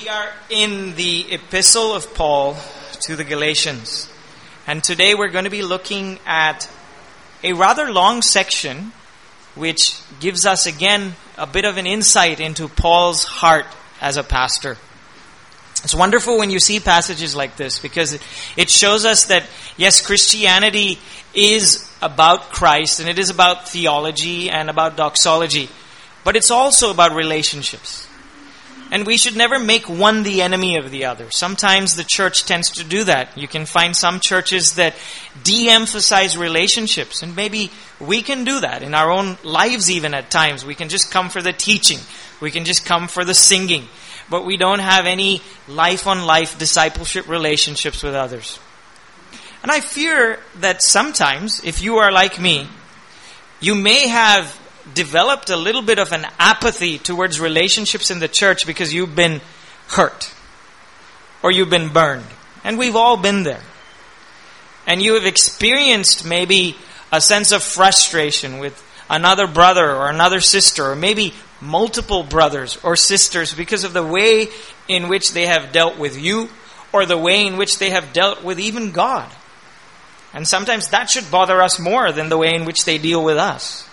We are in the Epistle of Paul to the Galatians. And today we're going to be looking at a rather long section which gives us again a bit of an insight into Paul's heart as a pastor. It's wonderful when you see passages like this because it shows us that, yes, Christianity is about Christ and it is about theology and about doxology, but it's also about relationships. And we should never make one the enemy of the other. Sometimes the church tends to do that. You can find some churches that de-emphasize relationships. And maybe we can do that in our own lives even at times. We can just come for the teaching. We can just come for the singing. But we don't have any life-on-life discipleship relationships with others. And I fear that sometimes, if you are like me, you may have developed a little bit of an apathy towards relationships in the church because you've been hurt or you've been burned. And we've all been there. And you have experienced maybe a sense of frustration with another brother or another sister or maybe multiple brothers or sisters because of the way in which they have dealt with you or the way in which they have dealt with even God. And sometimes that should bother us more than the way in which they deal with us.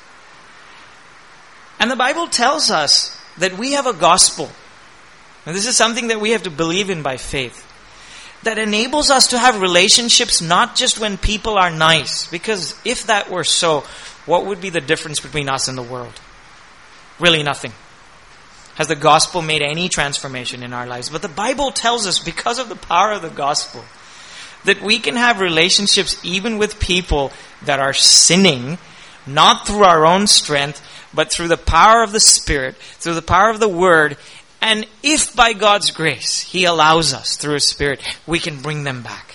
And the Bible tells us that we have a gospel. And this is something that we have to believe in by faith. That enables us to have relationships not just when people are nice. Because if that were so, what would be the difference between us and the world? Really nothing. Has the gospel made any transformation in our lives? But the Bible tells us, because of the power of the gospel, that we can have relationships even with people that are sinning, not through our own strength, but through the power of the Spirit, through the power of the Word. And if by God's grace He allows us through His Spirit, we can bring them back.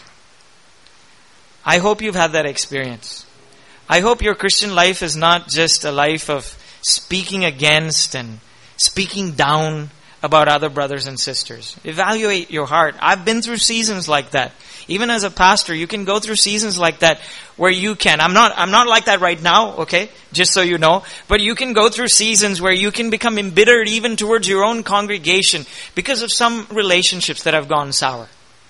I hope you've had that experience. I hope your Christian life is not just a life of speaking against and speaking down about other brothers and sisters. Evaluate your heart. I've been through seasons like that. Even as a pastor, you can go through seasons like that where you can. I'm not like that right now, okay? Just so you know. But you can go through seasons where you can become embittered even towards your own congregation because of some relationships that have gone sour.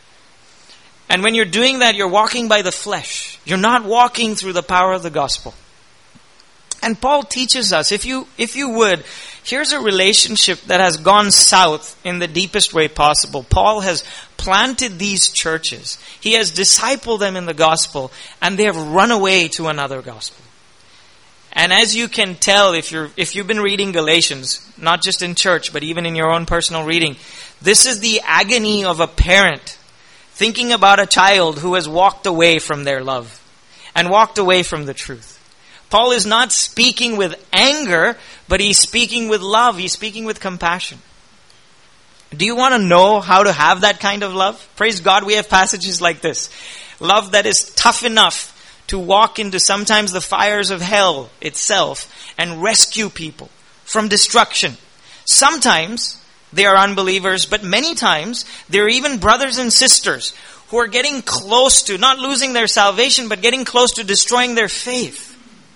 And when you're doing that, you're walking by the flesh. You're not walking through the power of the gospel. And Paul teaches us, if you would, here's a relationship that has gone south in the deepest way possible. Paul has planted these churches. He has discipled them in the gospel, and they have run away to another gospel. And as you can tell, if you've been reading Galatians, not just in church, but even in your own personal reading, this is the agony of a parent thinking about a child who has walked away from their love and walked away from the truth. Paul is not speaking with anger, but he's speaking with love. He's speaking with compassion. Do you want to know how to have that kind of love? Praise God, we have passages like this. Love that is tough enough to walk into sometimes the fires of hell itself and rescue people from destruction. Sometimes they are unbelievers, but many times they're even brothers and sisters who are getting close to, not losing their salvation, but getting close to destroying their faith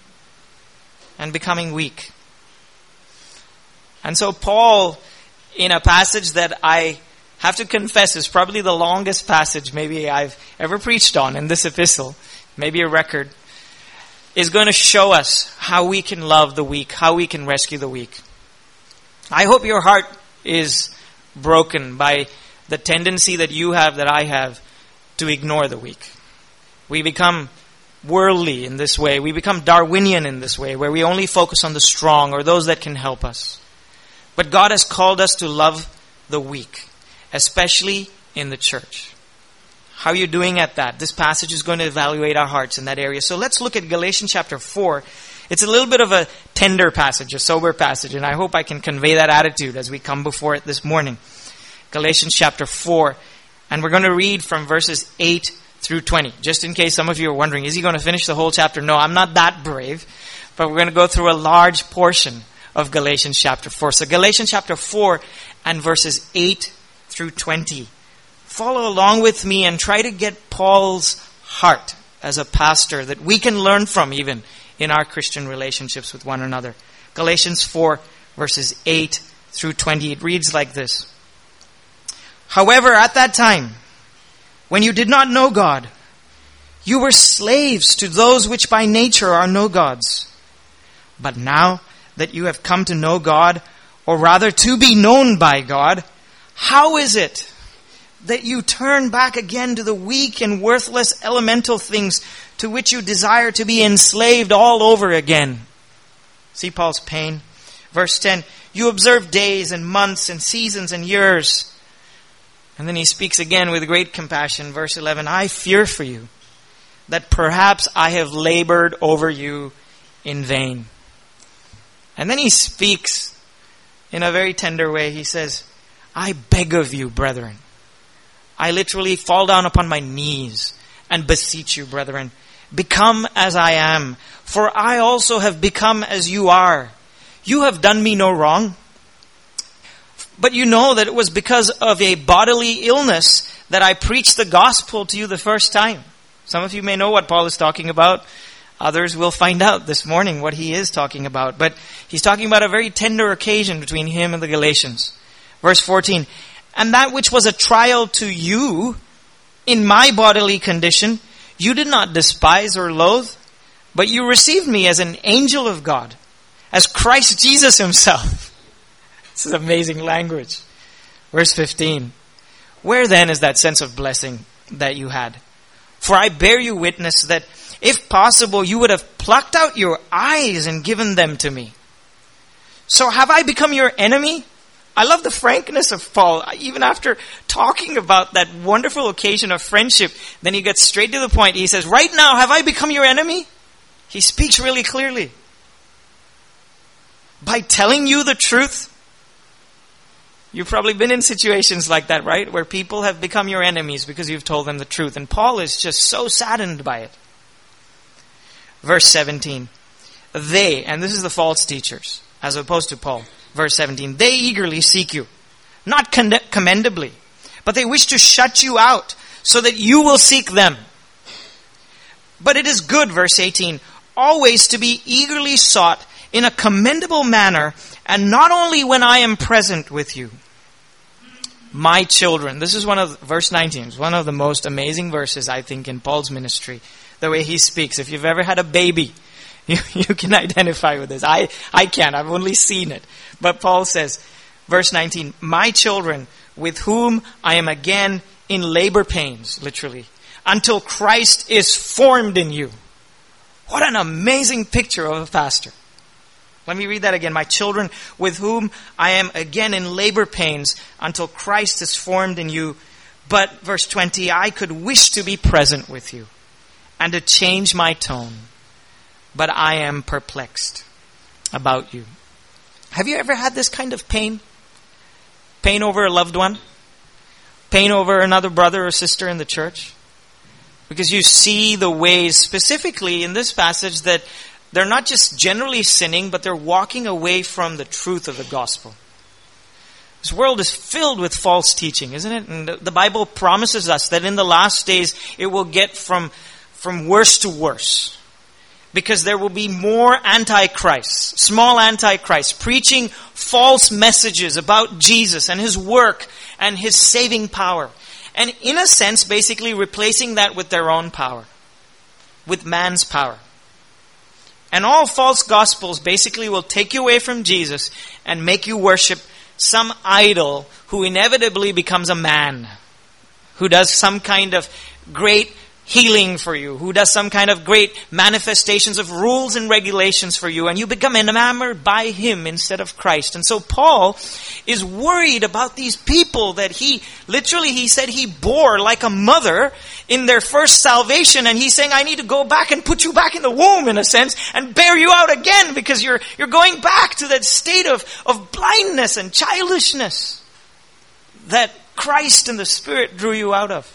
and becoming weak. And so Paul, in a passage that I have to confess is probably the longest passage maybe I've ever preached on in this epistle, maybe a record, is going to show us how we can love the weak, how we can rescue the weak. I hope your heart is broken by the tendency that you have, that I have, to ignore the weak. We become worldly in this way. We become Darwinian in this way, where we only focus on the strong or those that can help us. But God has called us to love the weak, especially in the church. How are you doing at that? This passage is going to evaluate our hearts in that area. So let's look at Galatians chapter 4. It's a little bit of a tender passage, a sober passage, and I hope I can convey that attitude as we come before it this morning. Galatians chapter 4, and we're going to read from verses 8 through 20. Just in case some of you are wondering, is he going to finish the whole chapter? No, I'm not that brave. But we're going to go through a large portion of Galatians chapter 4. So Galatians chapter 4 and verses 8 through 20. Follow along with me and try to get Paul's heart as a pastor that we can learn from even in our Christian relationships with one another. Galatians 4 verses 8 through 20. It reads like this. However, at that time, when you did not know God, you were slaves to those which by nature are no gods. But now that you have come to know God, or rather to be known by God, how is it that you turn back again to the weak and worthless elemental things to which you desire to be enslaved all over again? See Paul's pain. Verse 10, you observe days and months and seasons and years. And then he speaks again with great compassion. Verse 11, I fear for you that perhaps I have labored over you in vain. And then he speaks in a very tender way. He says, I beg of you, brethren. I literally fall down upon my knees and beseech you, brethren, become as I am, for I also have become as you are. You have done me no wrong, but you know that it was because of a bodily illness that I preached the gospel to you the first time. Some of you may know what Paul is talking about. Others will find out this morning what he is talking about. But he's talking about a very tender occasion between him and the Galatians. Verse 14, and that which was a trial to you in my bodily condition, you did not despise or loathe, but you received me as an angel of God, as Christ Jesus himself. This is amazing language. Verse 15, where then is that sense of blessing that you had? For I bear you witness that if possible you would have plucked out your eyes and given them to me. So have I become your enemy? I love the frankness of Paul. Even after talking about that wonderful occasion of friendship, then he gets straight to the point. He says, right now, have I become your enemy? He speaks really clearly. By telling you the truth. You've probably been in situations like that, right? Where people have become your enemies because you've told them the truth. And Paul is just so saddened by it. Verse 17. They, and this is the false teachers, as opposed to Paul. Verse 17, they eagerly seek you, not commendably, but they wish to shut you out so that you will seek them. But it is good, verse 18, always to be eagerly sought in a commendable manner, and not only when I am present with you. My children, this is verse 19, is one of the most amazing verses, I think, in Paul's ministry. The way he speaks. If you've ever had a baby, you can identify with this. I can't. I've only seen it. But Paul says, verse 19, my children, with whom I am again in labor pains, literally, until Christ is formed in you. What an amazing picture of a pastor. Let me read that again. My children, with whom I am again in labor pains, until Christ is formed in you. But, verse 20, I could wish to be present with you, and to change my tone. But I am perplexed about you. Have you ever had this kind of pain? Pain over a loved one? Pain over another brother or sister in the church? Because you see the ways, specifically in this passage, that they're not just generally sinning, but they're walking away from the truth of the gospel. This world is filled with false teaching, isn't it? And the Bible promises us that in the last days it will get from worse to worse. Because there will be more antichrists, small antichrists, preaching false messages about Jesus and his work and his saving power. And in a sense, basically replacing that with their own power, with man's power. And all false gospels basically will take you away from Jesus and make you worship some idol who inevitably becomes a man, who does some kind of great healing for you, who does some kind of great manifestations of rules and regulations for you, and you become enamored by him instead of Christ. And so Paul is worried about these people that he said he bore like a mother in their first salvation, and he's saying, I need to go back and put you back in the womb, in a sense, and bear you out again, because you're going back to that state of blindness and childishness that Christ and the Spirit drew you out of.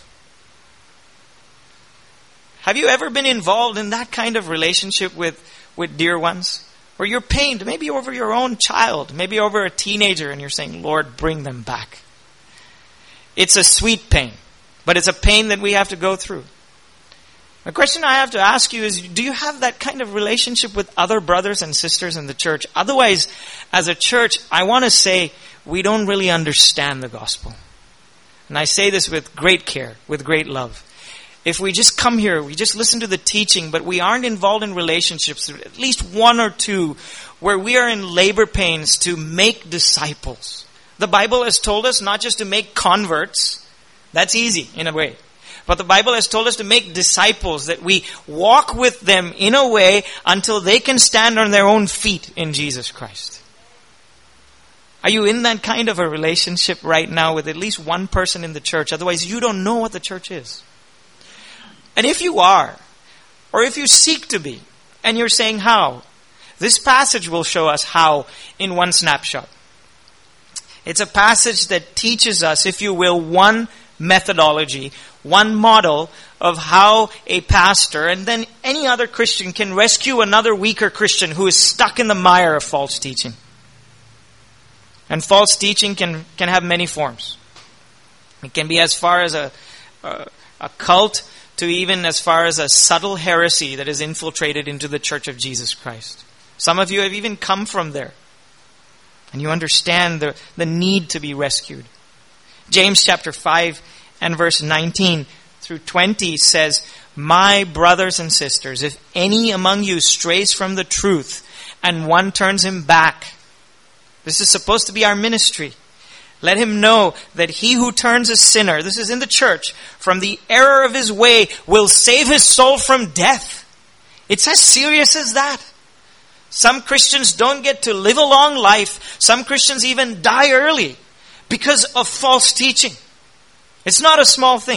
Have you ever been involved in that kind of relationship with dear ones? Where you're pained, maybe over your own child, maybe over a teenager, and you're saying, Lord, bring them back. It's a sweet pain, but it's a pain that we have to go through. The question I have to ask you is, do you have that kind of relationship with other brothers and sisters in the church? Otherwise, as a church, I want to say, we don't really understand the gospel. And I say this with great care, with great love. If we just come here, we just listen to the teaching, but we aren't involved in relationships, at least one or two, where we are in labor pains to make disciples. The Bible has told us not just to make converts. That's easy in a way. But the Bible has told us to make disciples, that we walk with them in a way until they can stand on their own feet in Jesus Christ. Are you in that kind of a relationship right now with at least one person in the church? Otherwise, you don't know what the church is. And if you are, or if you seek to be, and you're saying how, this passage will show us how in one snapshot. It's a passage that teaches us, if you will, one methodology, one model of how a pastor and then any other Christian can rescue another weaker Christian who is stuck in the mire of false teaching. And false teaching can have many forms. It can be as far as a cult, to even as far as a subtle heresy that is infiltrated into the Church of Jesus Christ. Some of you have even come from there. And you understand the need to be rescued. James chapter 5 and verse 19 through 20 says, "My brothers and sisters, if any among you strays from the truth and one turns him back," this is supposed to be our ministry, "let him know that he who turns a sinner," this is in the church, "from the error of his way will save his soul from death." It's as serious as that. Some Christians don't get to live a long life. Some Christians even die early because of false teaching. It's not a small thing.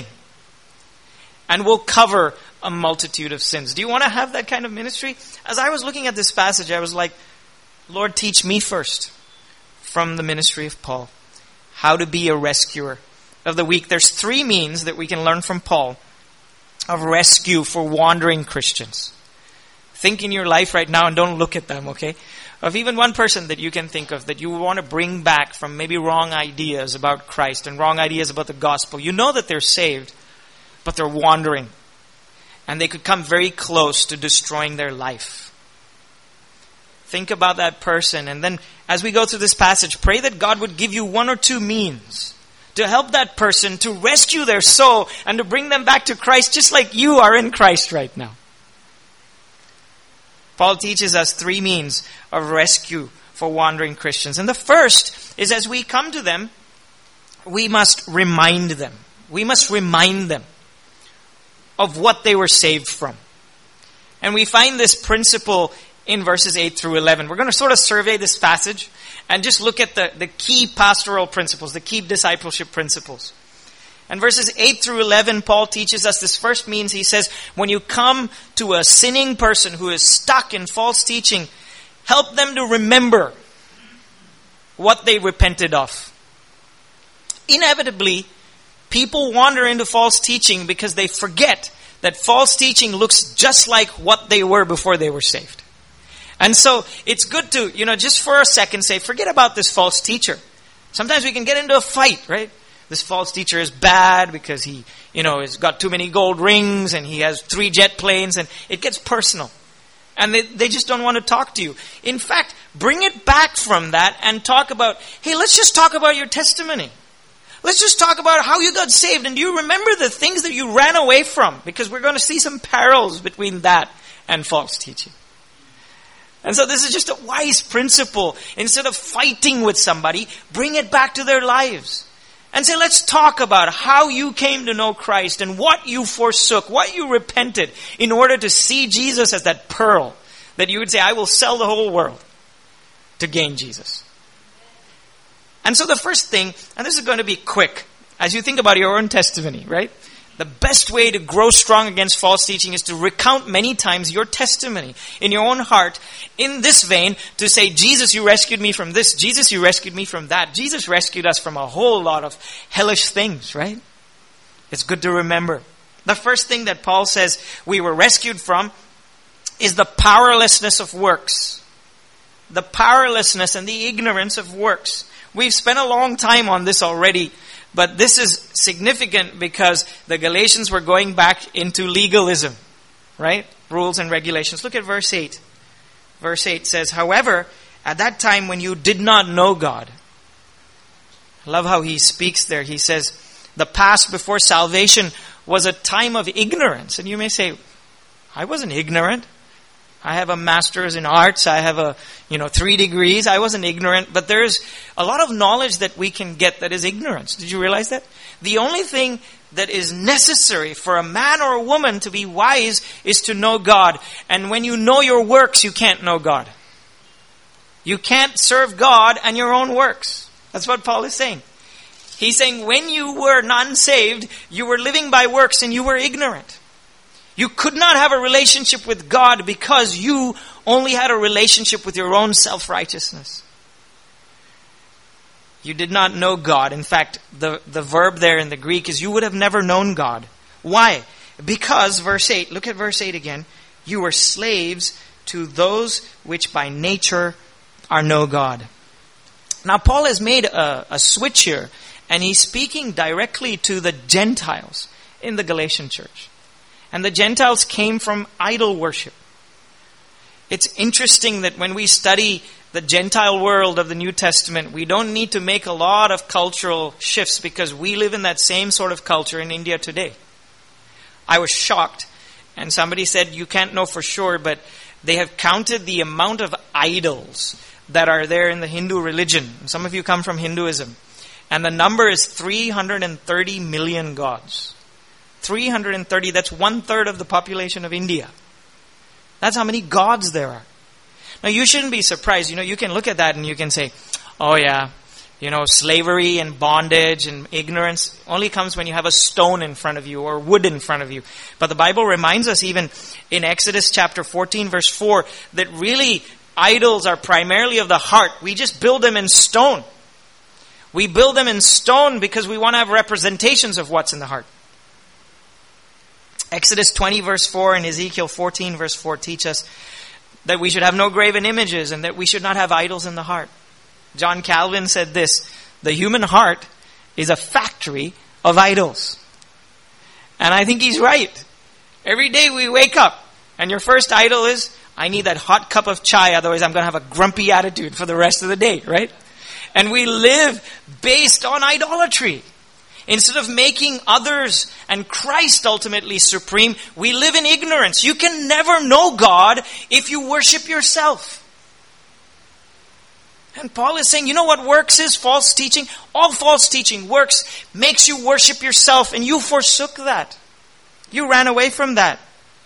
And will cover a multitude of sins. Do you want to have that kind of ministry? As I was looking at this passage, I was like, Lord, teach me first from the ministry of Paul how to be a rescuer of the weak. There's 3 means that we can learn from Paul of rescue for wandering Christians. Think in your life right now and don't look at them, okay? Of even one person that you can think of that you want to bring back from maybe wrong ideas about Christ and wrong ideas about the gospel. You know that they're saved, but they're wandering. And they could come very close to destroying their life. Think about that person. And then as we go through this passage, pray that God would give you 1 or 2 means to help that person to rescue their soul and to bring them back to Christ just like you are in Christ right now. Paul teaches us 3 means of rescue for wandering Christians. And the first is, as we come to them, we must remind them. We must remind them of what they were saved from. And we find this principle in verses 8 through 11. We're going to sort of survey this passage and just look at the key pastoral principles, the key discipleship principles. And verses 8 through 11, Paul teaches us this first means. He says, when you come to a sinning person who is stuck in false teaching, help them to remember what they repented of. Inevitably, people wander into false teaching because they forget that false teaching looks just like what they were before they were saved. And so it's good to, just for a second say, forget about this false teacher. Sometimes we can get into a fight, right? This false teacher is bad because he, has got too many gold rings and he has 3 jet planes, and it gets personal. And they just don't want to talk to you. In fact, bring it back from that and talk about, hey, let's just talk about your testimony. Let's just talk about how you got saved. And do you remember the things that you ran away from? Because we're going to see some parallels between that and false teaching. And so this is just a wise principle. Instead of fighting with somebody, bring it back to their lives. And say, let's talk about how you came to know Christ and what you forsook, what you repented in order to see Jesus as that pearl that you would say, I will sell the whole world to gain Jesus. And so the first thing, and this is going to be quick, as you think about your own testimony, right? The best way to grow strong against false teaching is to recount many times your testimony in your own heart in this vein, to say, Jesus, you rescued me from this. Jesus, you rescued me from that. Jesus rescued us from a whole lot of hellish things, right? It's good to remember. The first thing that Paul says we were rescued from is the powerlessness of works. The powerlessness and the ignorance of works. We've spent a long time on this already. But this is significant because the Galatians were going back into legalism, right? Rules and regulations. Look at verse 8. Verse 8 says, however, at that time when you did not know God. I love how he speaks there. He says, the past before salvation was a time of ignorance. And you may say, I wasn't ignorant. I have a master's in arts. I have 3 degrees. I wasn't ignorant. But there's a lot of knowledge that we can get that is ignorance. Did you realize that? The only thing that is necessary for a man or a woman to be wise is to know God. And when you know your works, you can't know God. You can't serve God and your own works. That's what Paul is saying. He's saying when you were non-saved, you were living by works and you were ignorant. You could not have a relationship with God because you only had a relationship with your own self-righteousness. You did not know God. In fact, the verb there in the Greek is you would have never known God. Why? Because, verse 8, look at verse 8 again. You were slaves to those which by nature are no God. Now, Paul has made a switch here, and he's speaking directly to the Gentiles in the Galatian church. And the Gentiles came from idol worship. It's interesting that when we study the Gentile world of the New Testament, we don't need to make a lot of cultural shifts because we live in that same sort of culture in India today. I was shocked, and somebody said, you can't know for sure, but they have counted the amount of idols that are there in the Hindu religion. Some of you come from Hinduism. And the number is 330 million gods. 330, that's 1/3 of the population of India. That's how many gods there are. Now you shouldn't be surprised. You can look at that and you can say, oh yeah, slavery and bondage and ignorance only comes when you have a stone in front of you or wood in front of you. But the Bible reminds us even in Exodus chapter 14 verse 4 that really idols are primarily of the heart. We just build them in stone. We build them in stone because we want to have representations of what's in the heart. Exodus 20 verse 4 and Ezekiel 14 verse 4 teach us that we should have no graven images and that we should not have idols in the heart. John Calvin said this, the human heart is a factory of idols. And I think he's right. Every day we wake up and your first idol is, I need that hot cup of chai, otherwise I'm going to have a grumpy attitude for the rest of the day, right? And we live based on idolatry. Instead of making others and Christ ultimately supreme, we live in ignorance. You can never know God if you worship yourself. And Paul is saying, you know what works is? False teaching. All false teaching works, makes you worship yourself, and you forsook that. You ran away from that.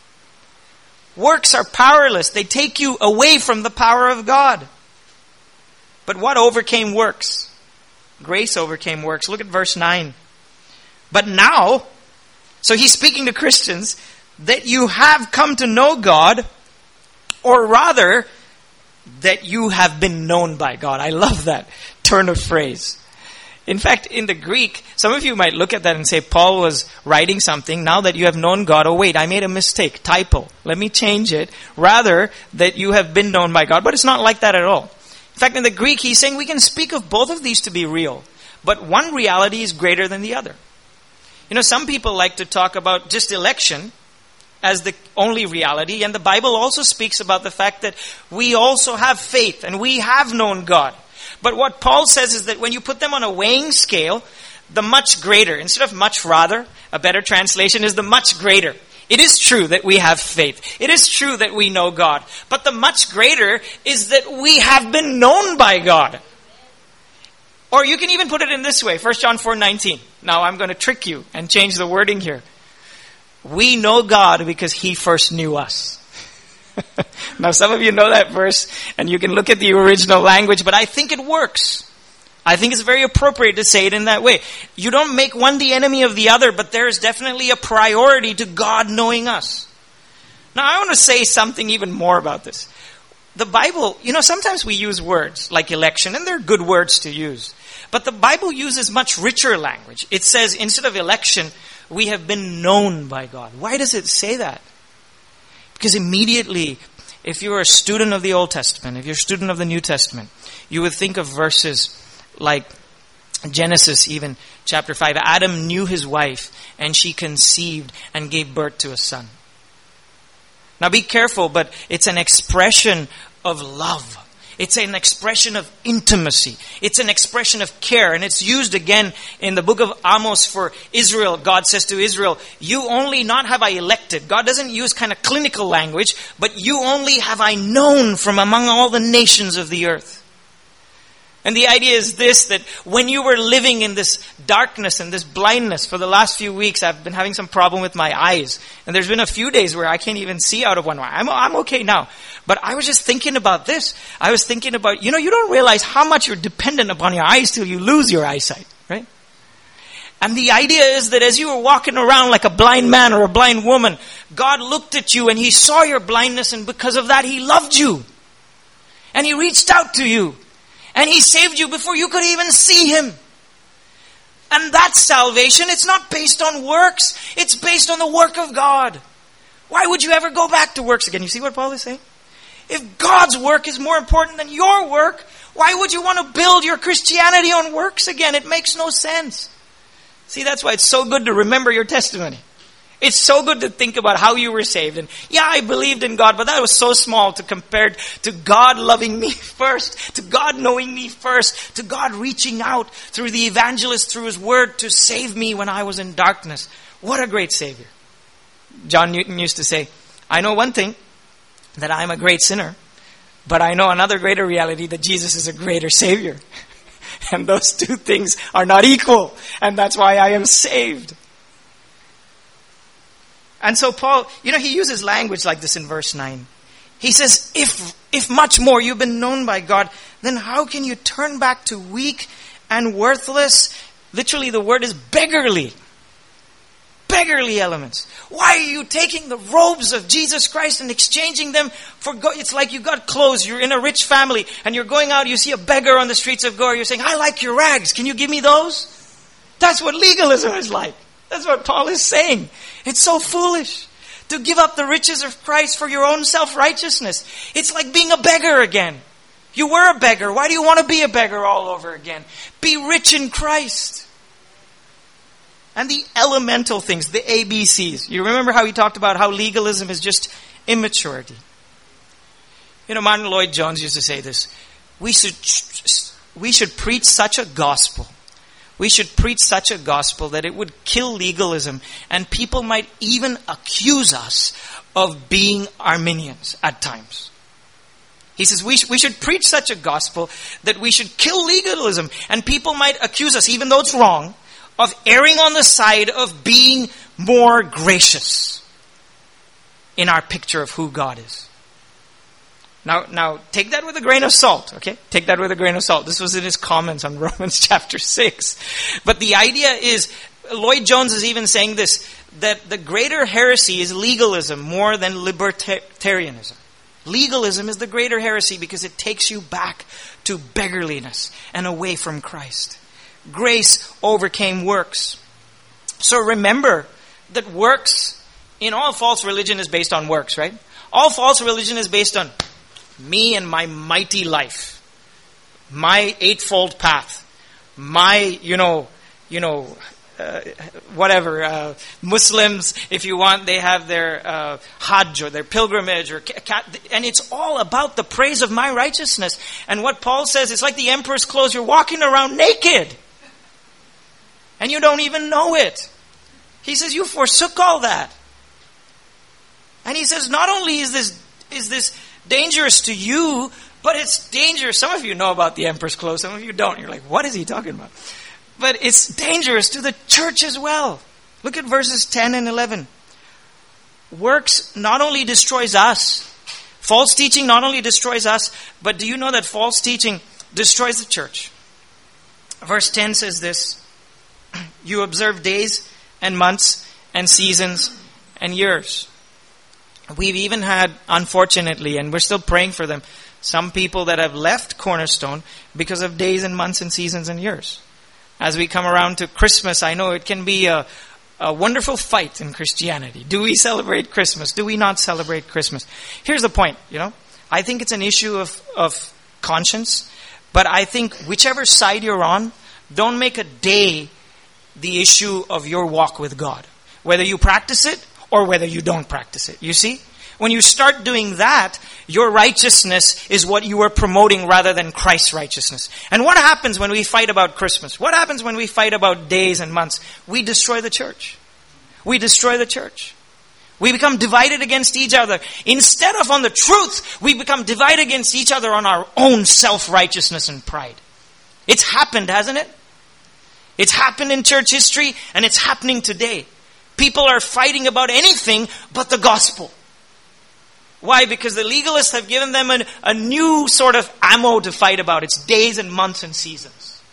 Works are powerless. They take you away from the power of God. But what overcame works? Grace overcame works. Look at verse 9. But now, so he's speaking to Christians, that you have come to know God, or rather, that you have been known by God. I love that turn of phrase. In fact, in the Greek, some of you might look at that and say, Paul was writing something, now that you have known God, oh wait, I made a mistake, typo. Let me change it. Rather, that you have been known by God. But it's not like that at all. In fact, in the Greek, he's saying we can speak of both of these to be real. But one reality is greater than the other. Some people like to talk about just election as the only reality. And the Bible also speaks about the fact that we also have faith and we have known God. But what Paul says is that when you put them on a weighing scale, the much greater, instead of much rather, a better translation is the much greater. It is true that we have faith. It is true that we know God. But the much greater is that we have been known by God. Or you can even put it in this way, 1 John 4:19. Now I'm going to trick you and change the wording here. We know God because He first knew us. Now some of you know that verse and you can look at the original language, but I think it works. I think it's very appropriate to say it in that way. You don't make one the enemy of the other, but there is definitely a priority to God knowing us. Now I want to say something even more about this. The Bible, sometimes we use words like election, and they're good words to use. But the Bible uses much richer language. It says, instead of election, we have been known by God. Why does it say that? Because immediately, if you're a student of the Old Testament, if you're a student of the New Testament, you would think of verses like Genesis, even chapter 5. Adam knew his wife, and she conceived and gave birth to a son. Now be careful, but it's an expression of love. It's an expression of intimacy. It's an expression of care. And it's used again in the book of Amos for Israel. God says to Israel, you only not have I elected. God doesn't use kind of clinical language, but you only have I known from among all the nations of the earth. And the idea is this, that when you were living in this darkness and this blindness for the last few weeks, I've been having some problem with my eyes. And there's been a few days where I can't even see out of one eye. I'm okay now. But I was just thinking about this. I was thinking about, you don't realize how much you're dependent upon your eyes till you lose your eyesight, right? And the idea is that as you were walking around like a blind man or a blind woman, God looked at you and He saw your blindness, and because of that He loved you. And He reached out to you. And He saved you before you could even see Him. And that salvation, it's not based on works. It's based on the work of God. Why would you ever go back to works again? You see what Paul is saying? If God's work is more important than your work, why would you want to build your Christianity on works again? It makes no sense. See, that's why it's so good to remember your testimony. It's so good to think about how you were saved. And yeah, I believed in God, but that was so small to compared to God loving me first, to God knowing me first, to God reaching out through the evangelist, through His word to save me when I was in darkness. What a great Savior. John Newton used to say, I know one thing, that I'm a great sinner, but I know another greater reality, that Jesus is a greater Savior. And those two things are not equal. And that's why I am saved. And so Paul, he uses language like this in verse 9. He says, if much more you've been known by God, then how can you turn back to weak and worthless? Literally the word is beggarly. Beggarly elements. Why are you taking the robes of Jesus Christ and exchanging them for God? It's like you got clothes, you're in a rich family, and you're going out, you see a beggar on the streets of Goa, you're saying, I like your rags, can you give me those? That's what legalism is like. That's what Paul is saying. It's so foolish to give up the riches of Christ for your own self-righteousness. It's like being a beggar again. You were a beggar. Why do you want to be a beggar all over again? Be rich in Christ. And the elemental things, the ABCs. You remember how he talked about how legalism is just immaturity. Martin Lloyd-Jones used to say this. We should preach such a gospel. We should preach such a gospel that it would kill legalism, and people might even accuse us of being Arminians at times. He says we should preach such a gospel that we should kill legalism, and people might accuse us, even though it's wrong, of erring on the side of being more gracious in our picture of who God is. Now, take that with a grain of salt, okay? Take that with a grain of salt. This was in his comments on Romans chapter 6. But the idea is, Lloyd-Jones is even saying this, that the greater heresy is legalism more than libertarianism. Legalism is the greater heresy because it takes you back to beggarliness and away from Christ. Grace overcame works. So remember that works, in all false religion is based on works, right? All false religion is based on me and my mighty life, my eightfold path, my, whatever. Muslims, if you want, they have their Hajj or their pilgrimage, and it's all about the praise of my righteousness. And what Paul says, it's like the emperor's clothes. You're walking around naked, and you don't even know it. He says you forsook all that, and he says not only is this dangerous to you, but it's dangerous. Some of you know about the emperor's clothes. Some of you don't. You're like, what is he talking about? But it's dangerous to the church as well. Look at verses 10 and 11. Works not only destroys us. False teaching not only destroys us, but do you know that false teaching destroys the church? Verse 10 says this. You observe days and months and seasons and years. We've even had, unfortunately, and we're still praying for them, some people that have left Cornerstone because of days and months and seasons and years. As we come around to Christmas, I know it can be a wonderful fight in Christianity. Do we celebrate Christmas? Do we not celebrate Christmas? Here's the point, I think it's an issue of conscience, but I think whichever side you're on, don't make a day the issue of your walk with God. Whether you practice it or whether you don't practice it. You see? When you start doing that, your righteousness is what you are promoting rather than Christ's righteousness. And what happens when we fight about Christmas? What happens when we fight about days and months? We destroy the church. We destroy the church. We become divided against each other. Instead of on the truth, we become divided against each other on our own self-righteousness and pride. It's happened, hasn't it? It's happened in church history, and it's happening today. People are fighting about anything but the gospel. Why? Because the legalists have given them a new sort of ammo to fight about. It's days and months and seasons.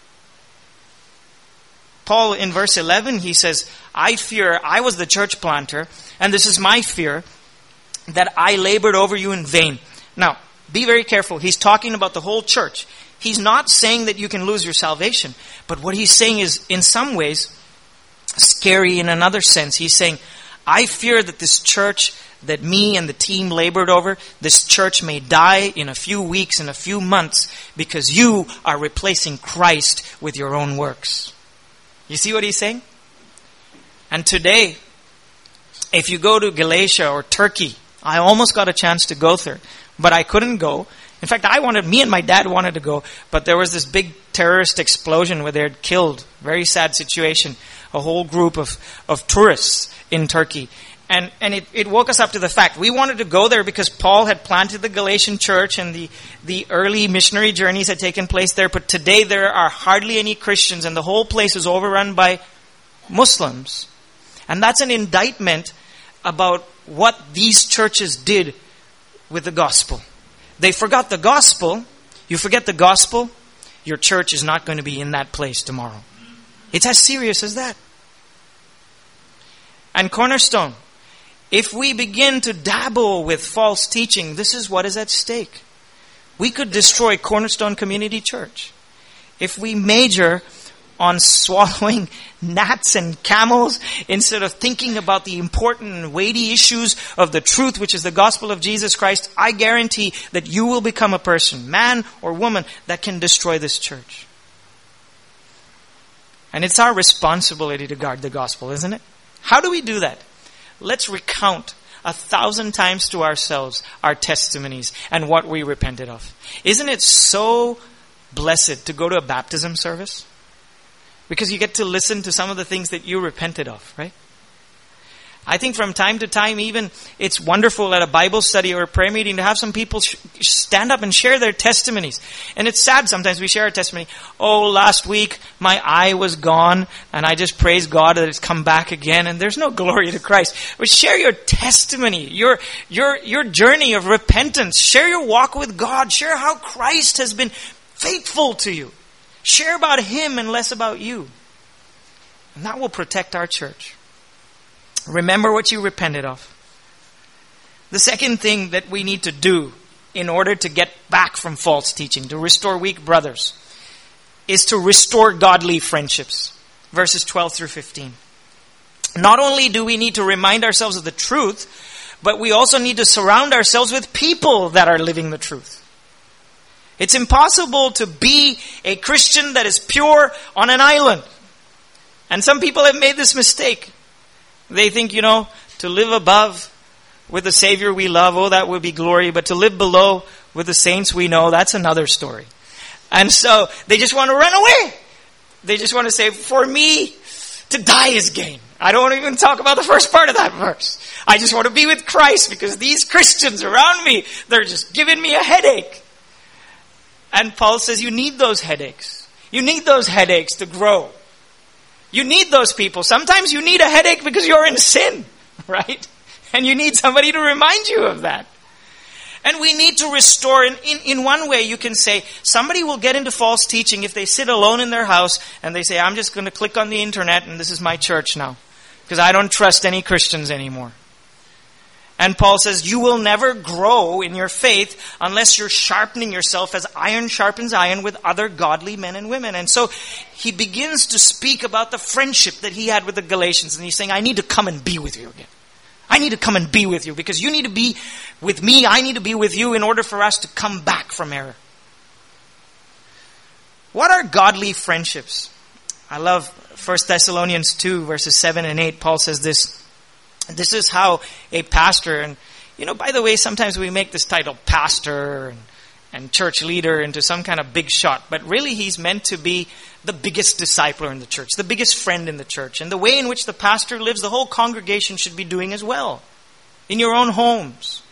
Paul, in verse 11, he says, I was the church planter, and this is my fear, that I labored over you in vain. Now, be very careful. He's talking about the whole church. He's not saying that you can lose your salvation. But what he's saying is, in some ways, scary in another sense. He's saying, I fear that this church that me and the team labored over, this church may die in a few weeks, in a few months, because you are replacing Christ with your own works. You see what he's saying? And today, if you go to Galatia or Turkey, I almost got a chance to go there, but I couldn't go. In fact, me and my dad wanted to go, but there was this big terrorist explosion where they had killed, very sad situation, a whole group of tourists in Turkey. And it woke us up to the fact. We wanted to go there because Paul had planted the Galatian church and the early missionary journeys had taken place there. But today there are hardly any Christians and the whole place is overrun by Muslims. And that's an indictment about what these churches did with the gospel. They forgot the gospel. You forget the gospel, your church is not going to be in that place tomorrow. It's as serious as that. And Cornerstone, if we begin to dabble with false teaching, this is what is at stake. We could destroy Cornerstone Community Church. If we major on swallowing gnats and camels instead of thinking about the important and weighty issues of the truth, which is the gospel of Jesus Christ, I guarantee that you will become a person, man or woman, that can destroy this church. And it's our responsibility to guard the gospel, isn't it? How do we do that? Let's recount 1,000 times to ourselves our testimonies and what we repented of. Isn't it so blessed to go to a baptism service? Because you get to listen to some of the things that you repented of, right? I think from time to time even it's wonderful at a Bible study or a prayer meeting to have some people stand up and share their testimonies. And it's sad sometimes we share our testimony. Oh, last week my eye was gone and I just praise God that it's come back again, and there's no glory to Christ. But share your testimony, your journey of repentance. Share your walk with God. Share how Christ has been faithful to you. Share about Him and less about you. And that will protect our church. Remember what you repented of. The second thing that we need to do in order to get back from false teaching, to restore weak brothers, is to restore godly friendships. Verses 12 through 15. Not only do we need to remind ourselves of the truth, but we also need to surround ourselves with people that are living the truth. It's impossible to be a Christian that is pure on an island. And some people have made this mistake. They think, to live above with the Savior we love, oh, that would be glory. But to live below with the saints we know, that's another story. And so they just want to run away. They just want to say, for me, to die is gain. I don't want to even talk about the first part of that verse. I just want to be with Christ because these Christians around me, they're just giving me a headache. And Paul says, you need those headaches. You need those headaches to grow. You need those people. Sometimes you need a headache because you're in sin, right? And you need somebody to remind you of that. And we need to restore. In one way, you can say, somebody will get into false teaching if they sit alone in their house and they say, I'm just going to click on the internet and this is my church now. Because I don't trust any Christians anymore. And Paul says, you will never grow in your faith unless you're sharpening yourself as iron sharpens iron with other godly men and women. And so he begins to speak about the friendship that he had with the Galatians. And he's saying, I need to come and be with you again. I need to come and be with you because you need to be with me. I need to be with you in order for us to come back from error. What are godly friendships? I love 1 Thessalonians 2 verses 7 and 8. Paul says this. This is how a pastor, and By the way, sometimes we make this title pastor and church leader into some kind of big shot. But really, he's meant to be the biggest discipler in the church, the biggest friend in the church. And the way in which the pastor lives, the whole congregation should be doing as well. In your own homes.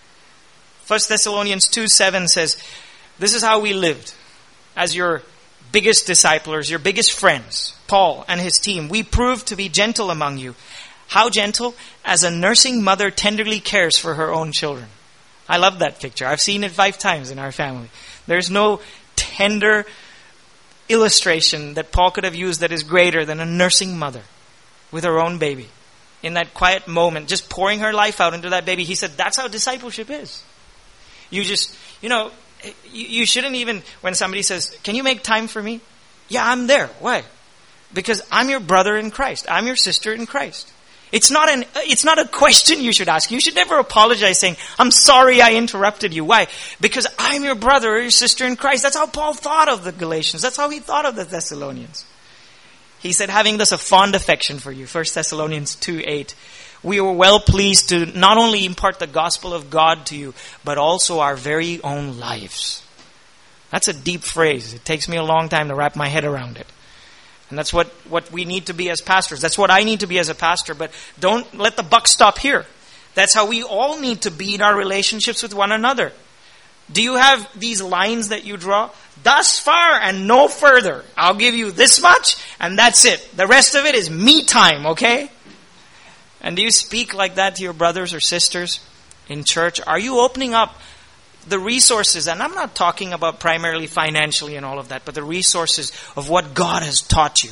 1 Thessalonians 2:7 says, this is how we lived as your biggest disciplers, your biggest friends. Paul and his team, we proved to be gentle among you. How gentle? As a nursing mother tenderly cares for her own children. I love that picture. I've seen it 5 times in our family. There's no tender illustration that Paul could have used that is greater than a nursing mother with her own baby. In that quiet moment, just pouring her life out into that baby. He said, that's how discipleship is. You just, you shouldn't even, when somebody says, can you make time for me? Yeah, I'm there. Why? Because I'm your brother in Christ. I'm your sister in Christ. It's not a question you should ask. You should never apologize saying, I'm sorry I interrupted you. Why? Because I'm your brother or your sister in Christ. That's how Paul thought of the Galatians. That's how he thought of the Thessalonians. He said, having thus a fond affection for you, 1 Thessalonians 2:8, we were well pleased to not only impart the gospel of God to you, but also our very own lives. That's a deep phrase. It takes me a long time to wrap my head around it. And that's what we need to be as pastors. That's what I need to be as a pastor. But don't let the buck stop here. That's how we all need to be in our relationships with one another. Do you have these lines that you draw? Thus far and no further. I'll give you this much and that's it. The rest of it is me time, okay? And do you speak like that to your brothers or sisters in church? Are you opening up the resources, and I'm not talking about primarily financially and all of that, but the resources of what God has taught you.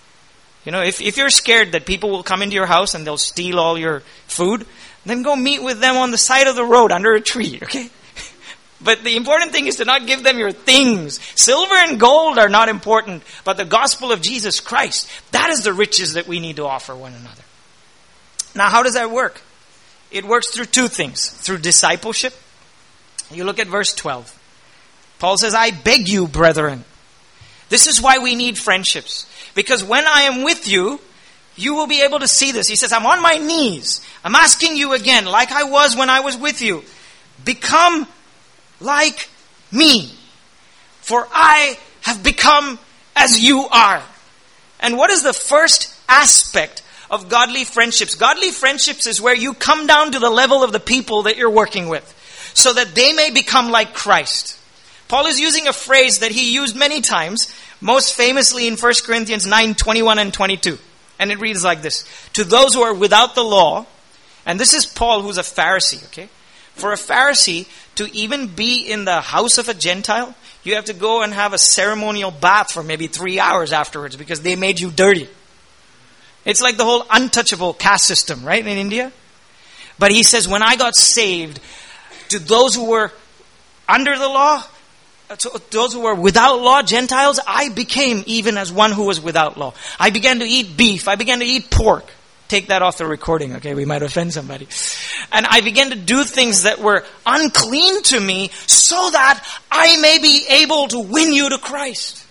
If you're scared that people will come into your house and they'll steal all your food, then go meet with them on the side of the road under a tree, okay? But the important thing is to not give them your things. Silver and gold are not important, but the gospel of Jesus Christ, that is the riches that we need to offer one another. Now, how does that work? It works through 2 things. Through discipleship. You look at verse 12. Paul says, I beg you, brethren. This is why we need friendships. Because when I am with you, you will be able to see this. He says, I'm on my knees. I'm asking you again, like I was when I was with you. Become like me. For I have become as you are. And what is the first aspect of godly friendships? Godly friendships is where you come down to the level of the people that you're working with, so that they may become like Christ. Paul is using a phrase that he used many times, most famously in 1 Corinthians 9:21 and 22. And it reads like this. To those who are without the law, and this is Paul who's a Pharisee, okay? For a Pharisee to even be in the house of a Gentile, you have to go and have a ceremonial bath for maybe 3 hours afterwards because they made you dirty. It's like the whole untouchable caste system, right, in India? But he says, when I got saved, to those who were under the law, to those who were without law, Gentiles, I became even as one who was without law. I began to eat beef. I began to eat pork. Take that off the recording, okay? We might offend somebody. And I began to do things that were unclean to me so that I may be able to win you to Christ.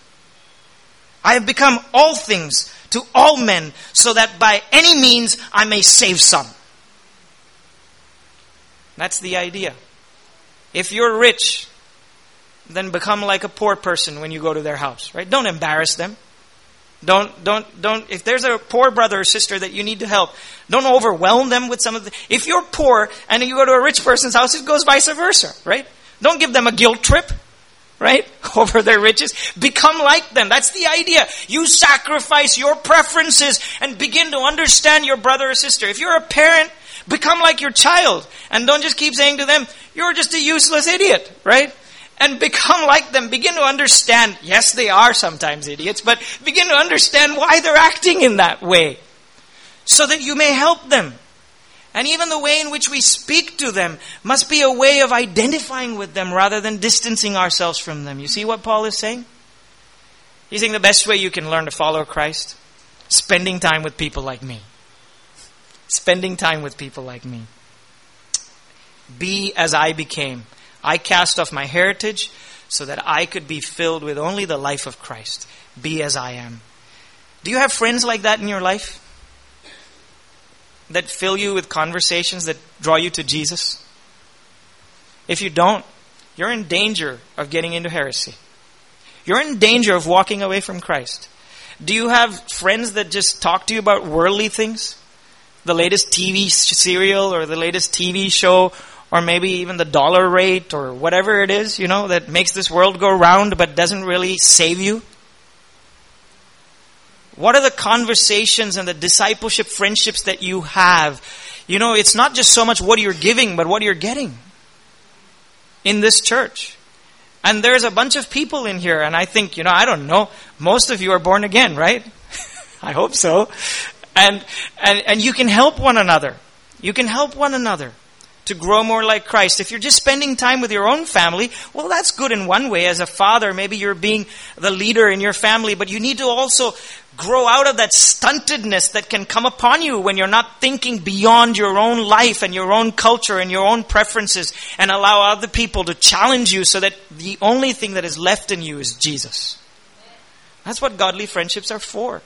I have become all things to all men so that by any means I may save some. That's the idea. If you're rich, then become like a poor person when you go to their house, right? Don't embarrass them. Don't, if there's a poor brother or sister that you need to help, don't overwhelm them with some of the, if you're poor and you go to a rich person's house, it goes vice versa, right? Don't give them a guilt trip, right? Over their riches. Become like them. That's the idea. You sacrifice your preferences and begin to understand your brother or sister. If you're a parent, become like your child. And don't just keep saying to them, you're just a useless idiot, right? And become like them. Begin to understand. Yes, they are sometimes idiots, but begin to understand why they're acting in that way. So that you may help them. And even the way in which we speak to them must be a way of identifying with them rather than distancing ourselves from them. You see what Paul is saying? He's saying the best way you can learn to follow Christ, spending time with people like me. Spending time with people like me. Be as I became. I cast off my heritage so that I could be filled with only the life of Christ. Be as I am. Do you have friends like that in your life? That fill you with conversations that draw you to Jesus? If you don't, you're in danger of getting into heresy. You're in danger of walking away from Christ. Do you have friends that just talk to you about worldly things? The latest TV serial or the latest TV show, or maybe even the dollar rate or whatever it is, that makes this world go round but doesn't really save you? What are the conversations and the discipleship friendships that you have? It's not just so much what you're giving, but what you're getting in this church. And there's a bunch of people in here, and I think, I don't know, most of you are born again, right? I hope so. And you can help one another. You can help one another to grow more like Christ. If you're just spending time with your own family, well, that's good in one way. As a father, maybe you're being the leader in your family, but you need to also grow out of that stuntedness that can come upon you when you're not thinking beyond your own life and your own culture and your own preferences, and allow other people to challenge you so that the only thing that is left in you is Jesus. That's what godly friendships are for.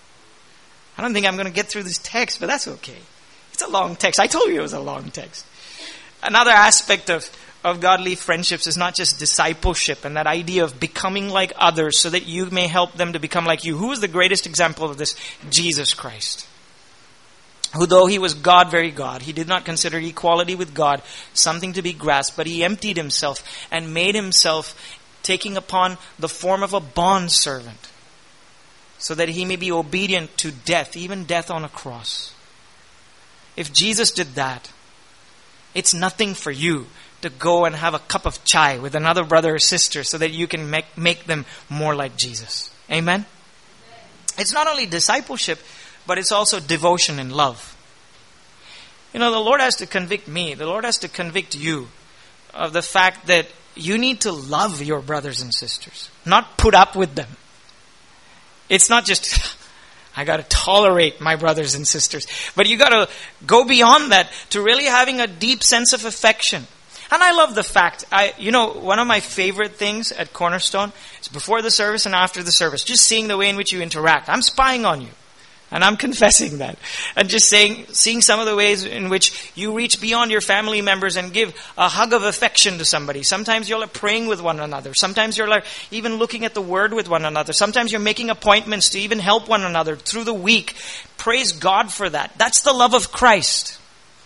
I don't think I'm going to get through this text, but that's okay. It's a long text. I told you it was a long text. Another aspect of godly friendships is not just discipleship and that idea of becoming like others so that you may help them to become like you. Who is the greatest example of this? Jesus Christ. Who, though he was God, very God, he did not consider equality with God something to be grasped, but he emptied himself and made himself, taking upon the form of a bondservant, so that he may be obedient to death, even death on a cross. If Jesus did that, it's nothing for you to go and have a cup of chai with another brother or sister so that you can make them more like Jesus. Amen? It's not only discipleship, but it's also devotion and love. The Lord has to convict me. The Lord has to convict you of the fact that you need to love your brothers and sisters, not put up with them. It's not just, I got to tolerate my brothers and sisters. But you got to go beyond that to really having a deep sense of affection. And I love the fact, one of my favorite things at Cornerstone is before the service and after the service, just seeing the way in which you interact. I'm spying on you. And I'm confessing that. And just seeing some of the ways in which you reach beyond your family members and give a hug of affection to somebody. Sometimes you're praying with one another. Sometimes you're even looking at the Word with one another. Sometimes you're making appointments to even help one another through the week. Praise God for that. That's the love of Christ.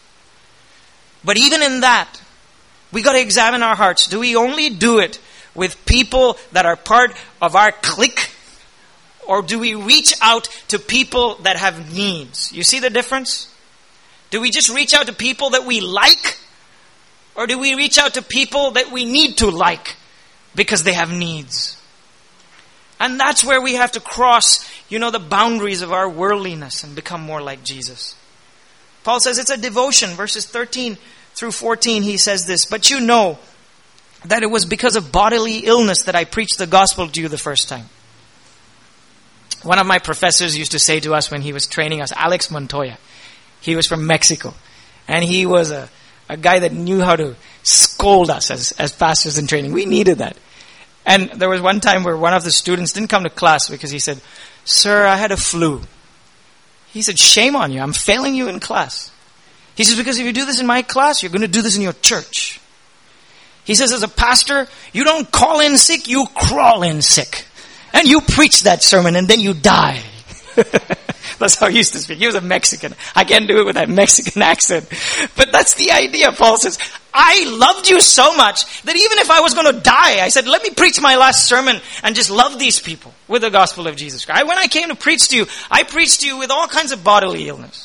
But even in that, we got to examine our hearts. Do we only do it with people that are part of our clique? Or do we reach out to people that have needs? You see the difference? Do we just reach out to people that we like? Or do we reach out to people that we need to like because they have needs? And that's where we have to cross, the boundaries of our worldliness and become more like Jesus. Paul says it's a devotion. Verses 13 through 14, he says this, "But you know that it was because of bodily illness that I preached the gospel to you the first time." One of my professors used to say to us when he was training us, Alex Montoya, he was from Mexico. And he was a guy that knew how to scold us as pastors in training. We needed that. And there was one time where one of the students didn't come to class because he said, "Sir, I had a flu." He said, "Shame on you. I'm failing you in class." He says, "Because if you do this in my class, you're going to do this in your church." He says, "As a pastor, you don't call in sick, you crawl in sick. And you preach that sermon and then you die." That's how he used to speak. He was a Mexican. I can't do it with that Mexican accent. But that's the idea. Paul says, I loved you so much that even if I was going to die, I said, let me preach my last sermon and just love these people with the gospel of Jesus Christ. When I came to preach to you, I preached to you with all kinds of bodily illness.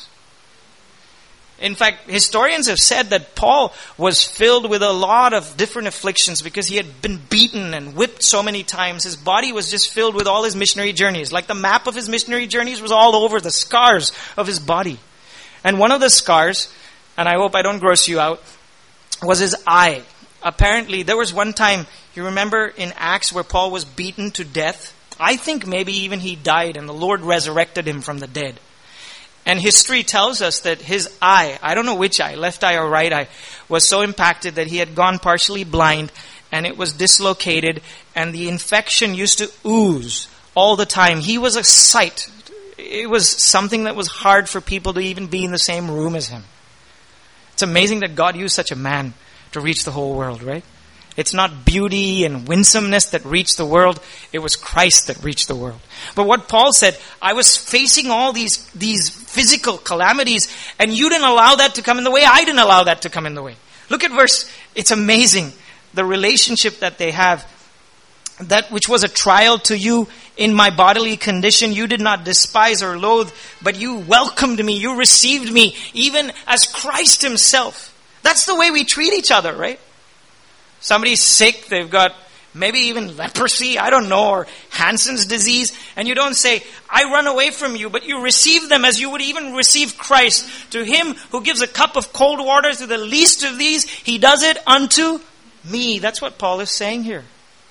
In fact, historians have said that Paul was filled with a lot of different afflictions because he had been beaten and whipped so many times. His body was just filled with all his missionary journeys. Like the map of his missionary journeys was all over the scars of his body. And one of the scars, and I hope I don't gross you out, was his eye. Apparently, there was one time, you remember in Acts where Paul was beaten to death? I think maybe even he died and the Lord resurrected him from the dead. And history tells us that his eye, I don't know which eye, left eye or right eye, was so impacted that he had gone partially blind and it was dislocated and the infection used to ooze all the time. He was a sight. It was something that was hard for people to even be in the same room as him. It's amazing that God used such a man to reach the whole world, right? It's not beauty and winsomeness that reached the world. It was Christ that reached the world. But what Paul said, I was facing all these physical calamities, and you didn't allow that to come in the way. I didn't allow that to come in the way. Look at verse. It's amazing. The relationship that they have. That which was a trial to you in my bodily condition, you did not despise or loathe, but you welcomed me. You received me, even as Christ himself. That's the way we treat each other, right? Somebody's sick, they've got maybe even leprosy, I don't know, or Hansen's disease, and you don't say, I run away from you, but you receive them as you would even receive Christ. To him who gives a cup of cold water to the least of these, he does it unto me. That's what Paul is saying here.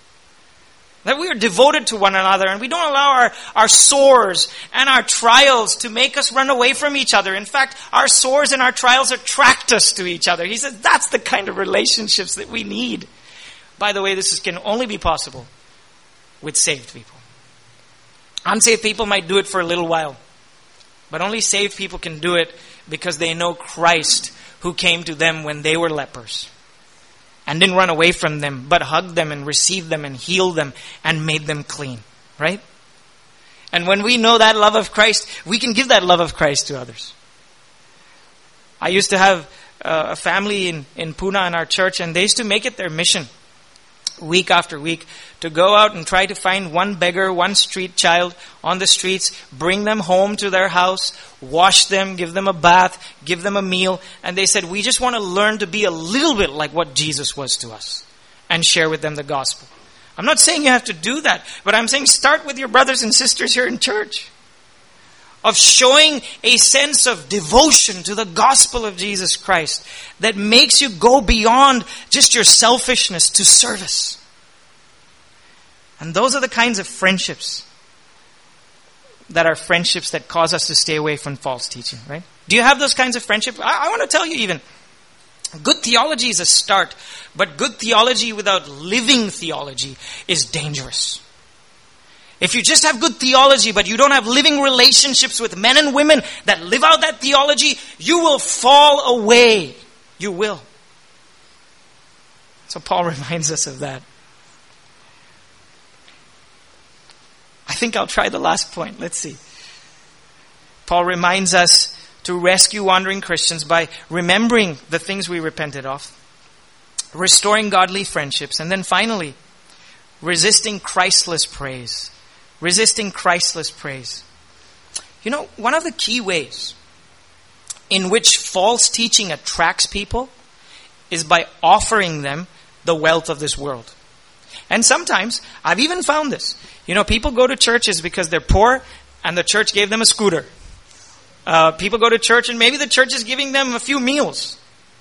That we are devoted to one another, and we don't allow our sores and our trials to make us run away from each other. In fact, our sores and our trials attract us to each other. He says that's the kind of relationships that we need. By the way, this can only be possible with saved people. Unsaved people might do it for a little while, but only saved people can do it because they know Christ, who came to them when they were lepers. And didn't run away from them, but hugged them and received them and healed them and made them clean. Right? And when we know that love of Christ, we can give that love of Christ to others. I used to have a family in Pune in our church, and they used to make it their mission, week after week, to go out and try to find one beggar, one street child on the streets, bring them home to their house, wash them, give them a bath, give them a meal. And they said, we just want to learn to be a little bit like what Jesus was to us and share with them the gospel. I'm not saying you have to do that, but I'm saying start with your brothers and sisters here in church, of showing a sense of devotion to the gospel of Jesus Christ that makes you go beyond just your selfishness to service. And those are the kinds of friendships that are friendships that cause us to stay away from false teaching, right? Do you have those kinds of friendships? I want to tell you even, good theology is a start, but good theology without living theology is dangerous. If you just have good theology, but you don't have living relationships with men and women that live out that theology, you will fall away. You will. So Paul reminds us of that. I think I'll try the last point. Let's see. Paul reminds us to rescue wandering Christians by remembering the things we repented of, restoring godly friendships, and then finally, resisting Christless praise. Resisting Christless praise. You know, one of the key ways in which false teaching attracts people is by offering them the wealth of this world. And sometimes, I've even found this. You know, people go to churches because they're poor and the church gave them a scooter. People go to church and maybe the church is giving them a few meals.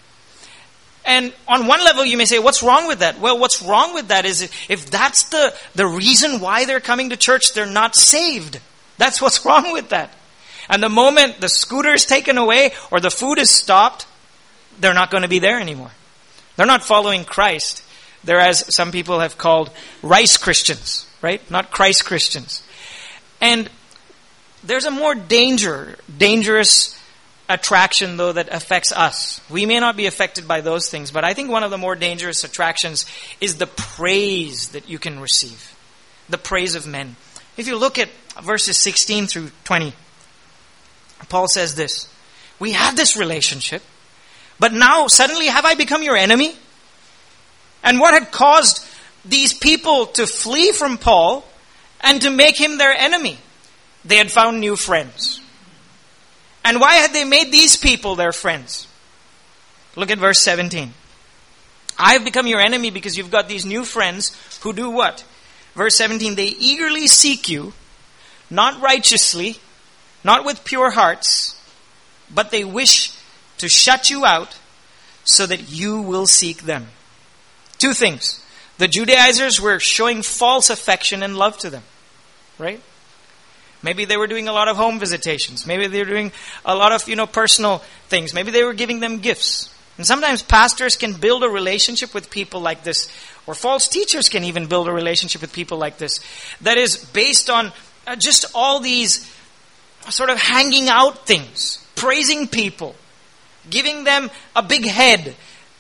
And on one level you may say, what's wrong with that? Well, what's wrong with that is if that's the reason why they're coming to church, they're not saved. That's what's wrong with that. And the moment the scooter is taken away or the food is stopped, they're not going to be there anymore. They're not following Christ. They're, as some people have called, rice Christians, right? Not Christ Christians. And there's a more dangerous attraction, though, that affects us. We may not be affected by those things, but I think one of the more dangerous attractions is the praise that you can receive. The praise of men. If you look at verses 16 through 20, Paul says this: we had this relationship, but now suddenly have I become your enemy? And what had caused these people to flee from Paul and to make him their enemy? They had found new friends. And why had they made these people their friends? Look at verse 17. I have become your enemy because you've got these new friends who do what? Verse 17, they eagerly seek you, not righteously, not with pure hearts, but they wish to shut you out so that you will seek them. Two things. The Judaizers were showing false affection and love to them. Right? Maybe they were doing a lot of home visitations. Maybe they were doing a lot of, personal things. Maybe they were giving them gifts. And sometimes pastors can build a relationship with people like this. Or false teachers can even build a relationship with people like this. That is based on just all these sort of hanging out things. Praising people. Giving them a big head.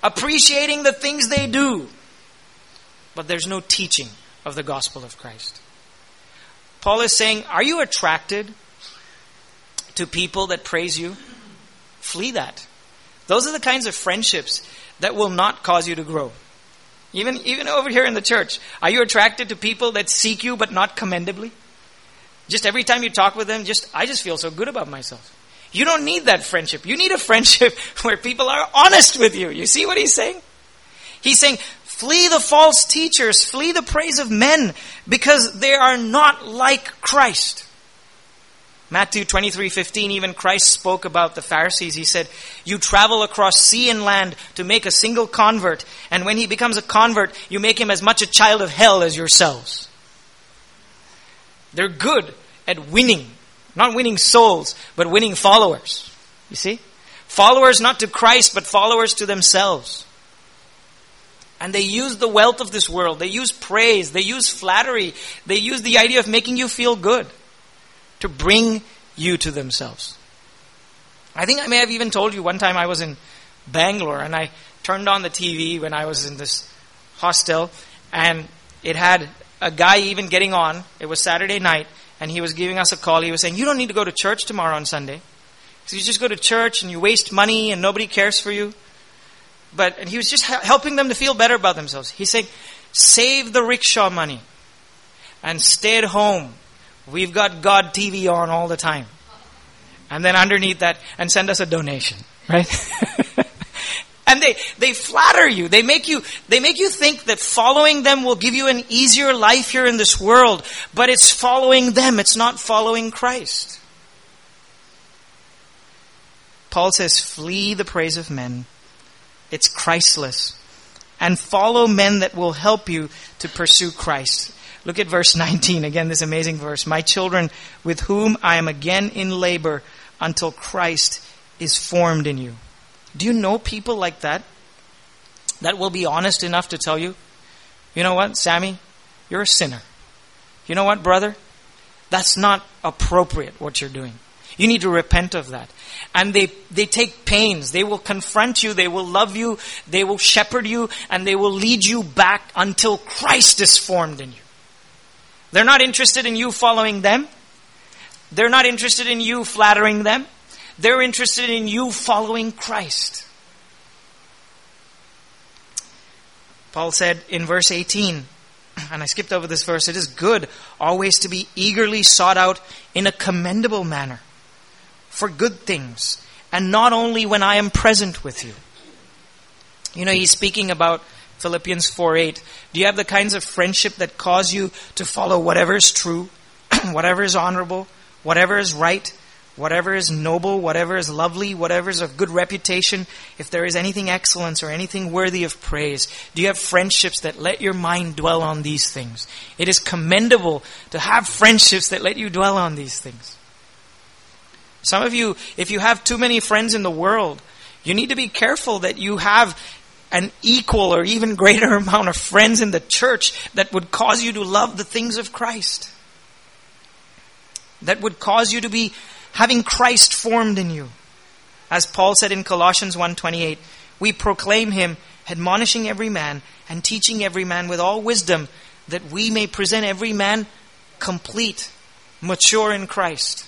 appreciating the things they do. But there's no teaching of the gospel of Christ. Paul is saying, are you attracted to people that praise you? Flee that. Those are the kinds of friendships that will not cause you to grow. Even over here in the church, are you attracted to people that seek you but not commendably? Just every time you talk with them, I just feel so good about myself. You don't need that friendship. You need a friendship where people are honest with you. You see what he's saying? He's saying, flee the false teachers, flee the praise of men, because they are not like Christ. Matthew 23:15, even Christ spoke about the Pharisees. He said, you travel across sea and land to make a single convert, and when he becomes a convert, you make him as much a child of hell as yourselves. They're good at winning. Not winning souls, but winning followers. You see? Followers not to Christ, but followers to themselves. And they use the wealth of this world. They use praise. They use flattery. They use the idea of making you feel good to bring you to themselves. I think I may have even told you one time I was in Bangalore and I turned on the TV when I was in this hostel, and it had a guy even getting on. It was Saturday night, and he was giving us a call. He was saying, you don't need to go to church tomorrow on Sunday. So you just go to church and you waste money and nobody cares for you. And he was just helping them to feel better about themselves. He's saying, save the rickshaw money and stay at home. We've got God TV on all the time. And then underneath that, and send us a donation, right? And they flatter you. They make you think that following them will give you an easier life here in this world. But it's following them. It's not following Christ. Paul says, flee the praise of men. It's Christless. And follow men that will help you to pursue Christ. Look at verse 19. Again, this amazing verse. My children, with whom I am again in labor until Christ is formed in you. Do you know people like that? That will be honest enough to tell you, you know what, Sammy? You're a sinner. You know what, brother? That's not appropriate what you're doing. You need to repent of that. And they take pains. They will confront you. They will love you. They will shepherd you. And they will lead you back until Christ is formed in you. They're not interested in you following them. They're not interested in you flattering them. They're interested in you following Christ. Paul said in verse 18, and I skipped over this verse, it is good always to be eagerly sought out in a commendable manner for good things, and not only when I am present with you. You know, he's speaking about Philippians 4:8. Do you have the kinds of friendship that cause you to follow whatever is true, whatever is honorable, whatever is right, whatever is noble, whatever is lovely, whatever is of good reputation, if there is anything excellence or anything worthy of praise? Do you have friendships that let your mind dwell on these things? It is commendable to have friendships that let you dwell on these things. Some of you, if you have too many friends in the world, you need to be careful that you have an equal or even greater amount of friends in the church that would cause you to love the things of Christ. That would cause you to be having Christ formed in you. As Paul said in Colossians 1:28, we proclaim him, admonishing every man and teaching every man with all wisdom, that we may present every man complete, mature in Christ.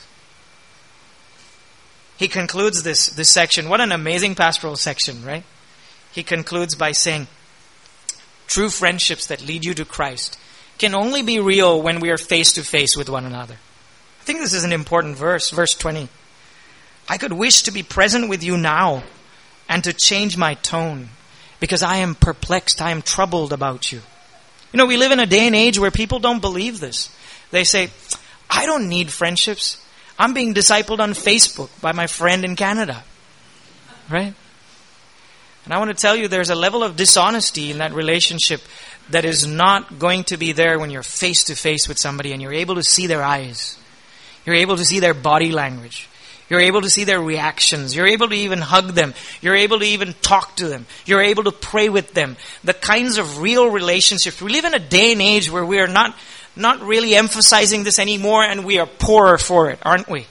He concludes this section. What an amazing pastoral section, right? He concludes by saying, true friendships that lead you to Christ can only be real when we are face to face with one another. I think this is an important verse, verse 20. I could wish to be present with you now and to change my tone, because I am perplexed, I am troubled about you. You know, we live in a day and age where people don't believe this. They say, I don't need friendships. I'm being discipled on Facebook by my friend in Canada. Right? And I want to tell you, there's a level of dishonesty in that relationship that is not going to be there when you're face to face with somebody and you're able to see their eyes. You're able to see their body language. You're able to see their reactions. You're able to even hug them. You're able to even talk to them. You're able to pray with them. The kinds of real relationships. We live in a day and age where we are not really emphasizing this anymore, and we are poorer for it, aren't we?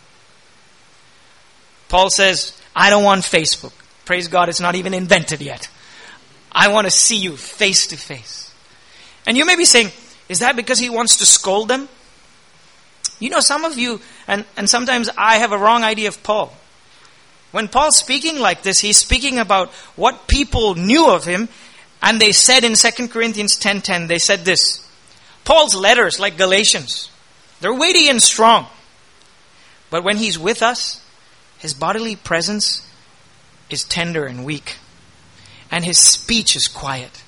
Paul says, I don't want Facebook. Praise God, it's not even invented yet. I want to see you face to face. And you may be saying, is that because he wants to scold them? You know, some of you, and sometimes I have a wrong idea of Paul. When Paul's speaking like this, he's speaking about what people knew of him. And they said in 2 Corinthians 10:10, they said this. Paul's letters, like Galatians, they're weighty and strong. But when he's with us, his bodily presence is tender and weak. And his speech is quiet.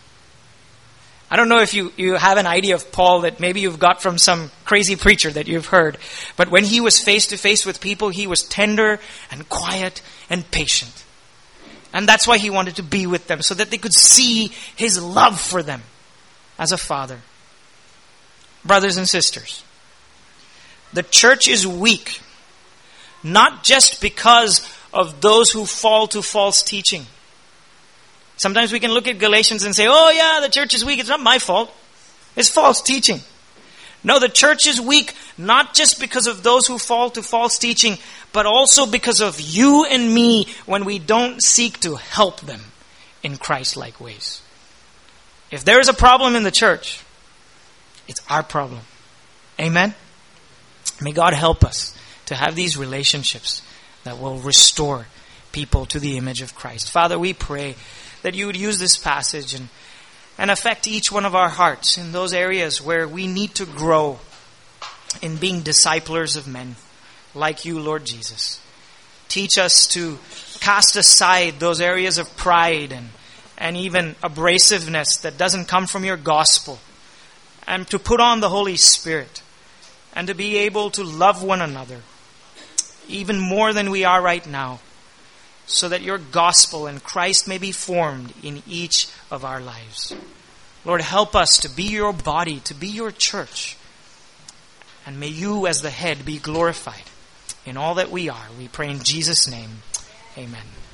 I don't know if you have an idea of Paul that maybe you've got from some crazy preacher that you've heard. But when he was face to face with people, he was tender and quiet and patient. And that's why he wanted to be with them, so that they could see his love for them as a father. Brothers and sisters, the church is weak, not just because of those who fall to false teaching. Sometimes we can look at Galatians and say, oh yeah, the church is weak. It's not my fault. It's false teaching. No, the church is weak not just because of those who fall to false teaching, but also because of you and me when we don't seek to help them in Christ-like ways. If there is a problem in the church, it's our problem. Amen? May God help us to have these relationships that will restore people to the image of Christ. Father, we pray that you would use this passage and affect each one of our hearts in those areas where we need to grow in being disciplers of men like you, Lord Jesus. Teach us to cast aside those areas of pride and even abrasiveness that doesn't come from your gospel, and to put on the Holy Spirit and to be able to love one another even more than we are right now, so that your gospel and Christ may be formed in each of our lives. Lord, help us to be your body, to be your church. And may you as the head be glorified in all that we are. We pray in Jesus' name. Amen.